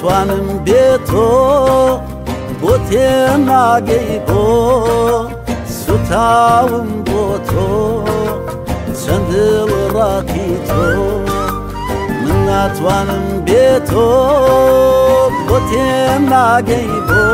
ناتوانم بێتۆ بۆ تێم ناگەی بۆ سوتاوم بۆ تۆ چەند دڵ ڕاکی تۆ من ناتوانم بێتۆ بۆ تێم ناگەی بۆ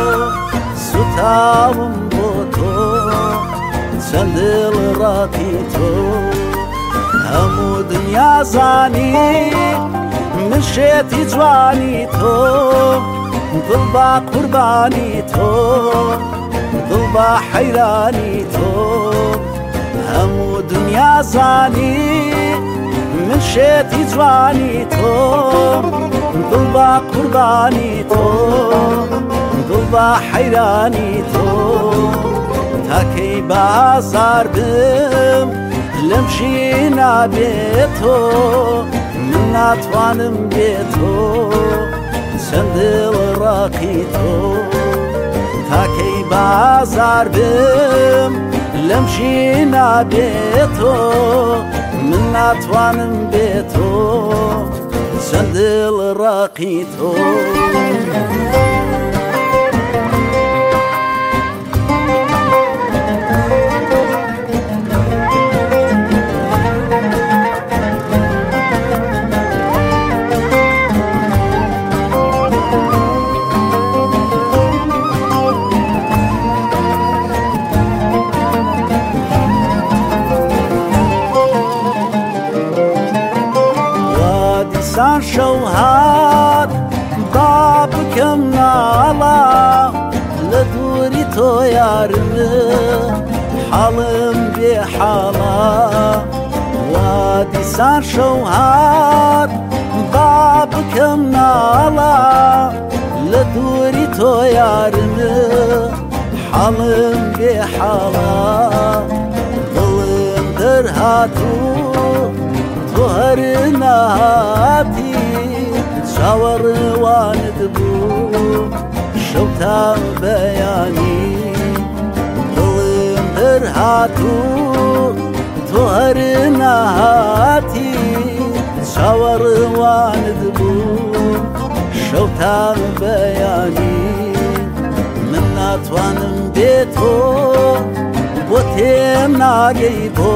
سوتاوم بۆ تۆ چەند دڵ ڕاکی تۆ هەموو دنیا زانی من شێتی جوانی تۆ دڵ با قوربانی تۆ دڵ با حەیرانی تۆ هەموو دنیا زانی من شێتی جوانی تۆ دڵ با قوربانی تۆ دڵ با حەیرانی تۆ تاکەی بازار بم لەم ژینە بێتۆ من ناتوانم بێتۆ چەند دڵ ڕاکی تۆ تاکەی بازار بم لەم ژینە بێتۆ من ناتوانم بێتۆ چەند دڵ ڕاکی تۆ سان شەو هات با بکەم ناڵا لە دووری تۆ یارم حاڵم بێ حاڵا وا دیسان شەو هات با بکەم ناڵا لە دووری تۆ یارم حاڵم بێ حاڵا دڵم دەرهاتوو تۆ هەر نەهاتی چاوەڕوانت بوو شەوتان بەیانی دڵم دەرهاتوو تۆ هەر نەهاتی چاوەڕوانت بوو شەوتان بەیانی من ناتوانم بێتۆ بۆ تێم ناگەی بۆ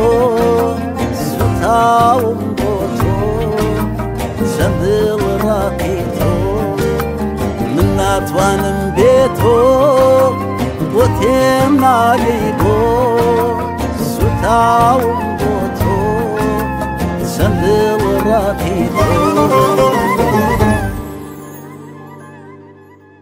سوتاوم بۆ تۆ چەند دڵ ڕاکی تۆ من ناتوانم بێتۆ بۆ تێم ناگەی بۆ سوتاوم بۆ تۆ چەند دڵ ڕاکی